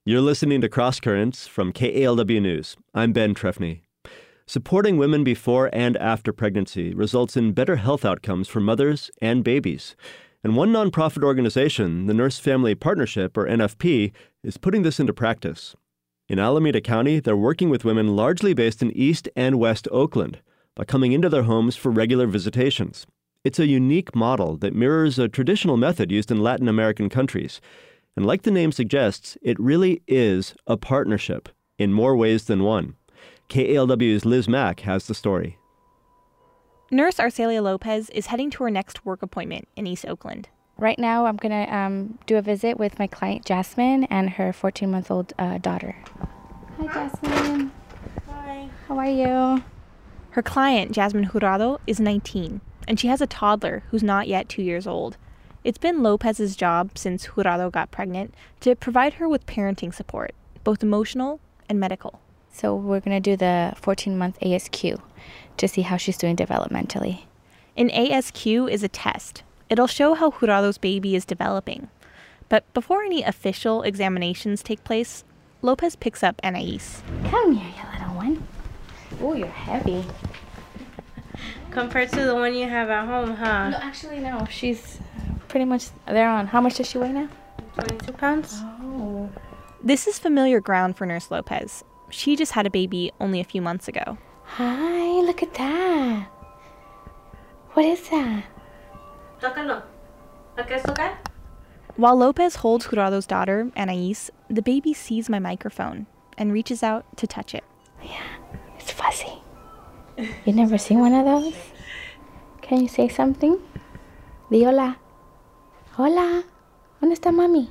You're listening to Cross Currents from KALW News. I'm Ben Trefny. Supporting women before and after pregnancy results in better health outcomes for mothers and babies. And one nonprofit organization, the Nurse Family Partnership, or NFP, is putting this into practice. In Alameda County, they're working with women largely based in East and West Oakland by coming into their homes for regular visitations. It's a unique model that mirrors a traditional method used in Latin American countries. And like the name suggests, it really is a partnership in more ways than one. KALW's Liz Mack has the story. Nurse Arcelia Lopez is heading to her next work appointment in East Oakland. Right now, I'm going to do a visit with my client, Jasmine, and her 14-month-old daughter. Hi, Jasmine. Hi. How are you? Her client, Jasmine Jurado, is 19, and she has a toddler who's not yet 2 years old. It's been Lopez's job since Jurado got pregnant to provide her with parenting support, both emotional and medical. So we're going to do the 14-month ASQ to see how she's doing developmentally. An ASQ is a test. It'll show how Jurado's baby is developing. But before any official examinations take place, Lopez picks up Anais. Come here, you little one. Oh, you're heavy. Compared to the one you have at home, huh? No, actually, no. She's pretty much there on. How much does she weigh now? 22 pounds. Oh. This is familiar ground for Nurse Lopez. She just had a baby only a few months ago. Hi, look at that. What is that? Tócalo. ¿La quieres tocar? While Lopez holds Jurado's daughter, Anais, the baby sees my microphone and reaches out to touch it. Yeah, it's fuzzy. You never seen one of those? Can you say something? Di hola. Hola. ¿Dónde está mami?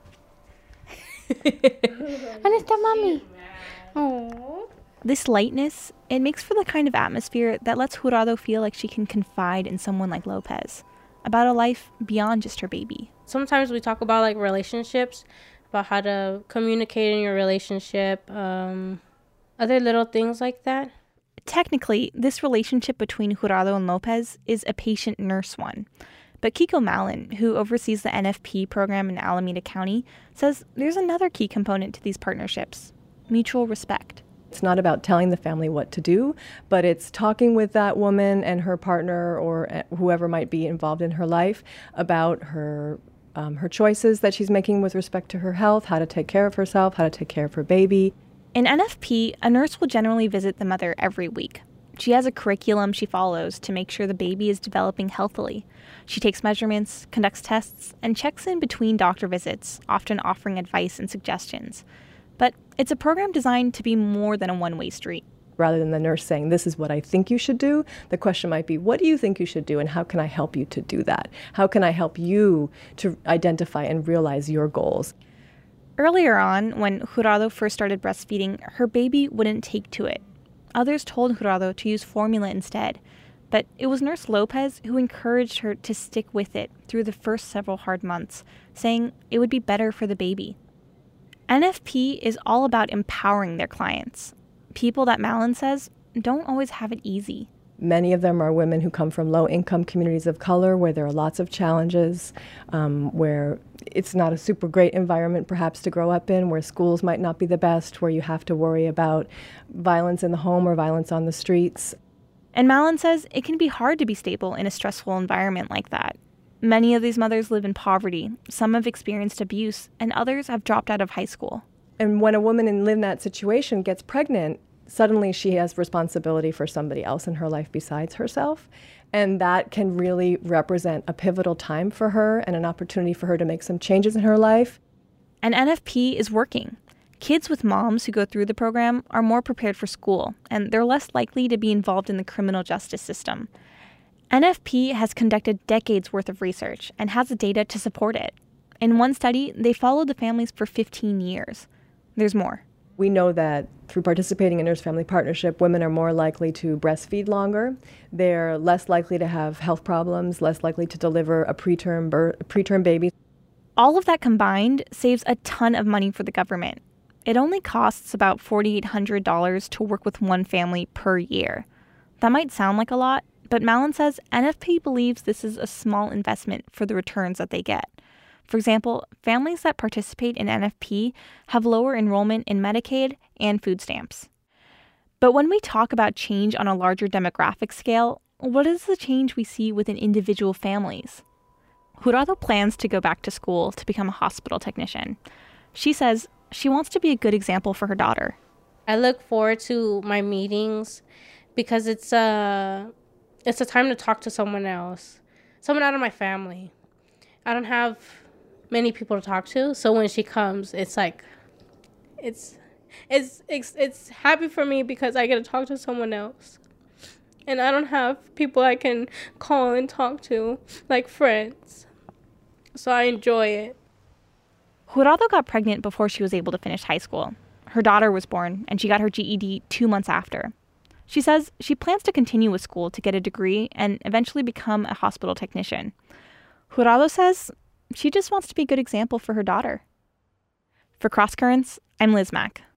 ¿Dónde está mami? Oh. This lightness, it makes for the kind of atmosphere that lets Jurado feel like she can confide in someone like Lopez about a life beyond just her baby. Sometimes we talk about relationships, about how to communicate in your relationship, other little things like that. Technically, this relationship between Jurado and Lopez is a patient-nurse one. But Kiko Mallon, who oversees the NFP program in Alameda County, says there's another key component to these partnerships: mutual respect. It's not about telling the family what to do, but it's talking with that woman and her partner or whoever might be involved in her life about her choices that she's making with respect to her health, how to take care of herself, how to take care of her baby. In NFP, a nurse will generally visit the mother every week. She has a curriculum she follows to make sure the baby is developing healthily. She takes measurements, conducts tests, and checks in between doctor visits, often offering advice and suggestions. But it's a program designed to be more than a one-way street. Rather than the nurse saying, this is what I think you should do, the question might be, what do you think you should do, and how can I help you to do that? How can I help you to identify and realize your goals? Earlier on, when Jurado first started breastfeeding, her baby wouldn't take to it. Others told Jurado to use formula instead, but it was Nurse Lopez who encouraged her to stick with it through the first several hard months, saying it would be better for the baby. NFP is all about empowering their clients. People that Mallon says don't always have it easy. Many of them are women who come from low-income communities of color where there are lots of challenges, where it's not a super great environment perhaps to grow up in, where schools might not be the best, where you have to worry about violence in the home or violence on the streets. And Mallon says it can be hard to be stable in a stressful environment like that. Many of these mothers live in poverty, some have experienced abuse, and others have dropped out of high school. And when a woman in that situation gets pregnant, suddenly she has responsibility for somebody else in her life besides herself. And that can really represent a pivotal time for her and an opportunity for her to make some changes in her life. And NFP is working. Kids with moms who go through the program are more prepared for school, and they're less likely to be involved in the criminal justice system. NFP has conducted decades worth of research and has the data to support it. In one study, they followed the families for 15 years. There's more. We know that through participating in Nurse Family Partnership, women are more likely to breastfeed longer. They're less likely to have health problems, less likely to deliver a preterm baby. All of that combined saves a ton of money for the government. It only costs about $4,800 to work with one family per year. That might sound like a lot, but Mallon says NFP believes this is a small investment for the returns that they get. For example, families that participate in NFP have lower enrollment in Medicaid and food stamps. But when we talk about change on a larger demographic scale, what is the change we see within individual families? Jurado plans to go back to school to become a hospital technician. She says she wants to be a good example for her daughter. I look forward to my meetings because it's a time to talk to someone else, someone out of my family. I don't have many people to talk to, so when she comes, it's like it's happy for me because I get to talk to someone else. And I don't have people I can call and talk to, like friends. So I enjoy it. Jurado got pregnant before she was able to finish high school. Her daughter was born, and she got her GED 2 months after. She says she plans to continue with school to get a degree and eventually become a hospital technician. Jurado says she just wants to be a good example for her daughter. For Cross Currents, I'm Liz Mack.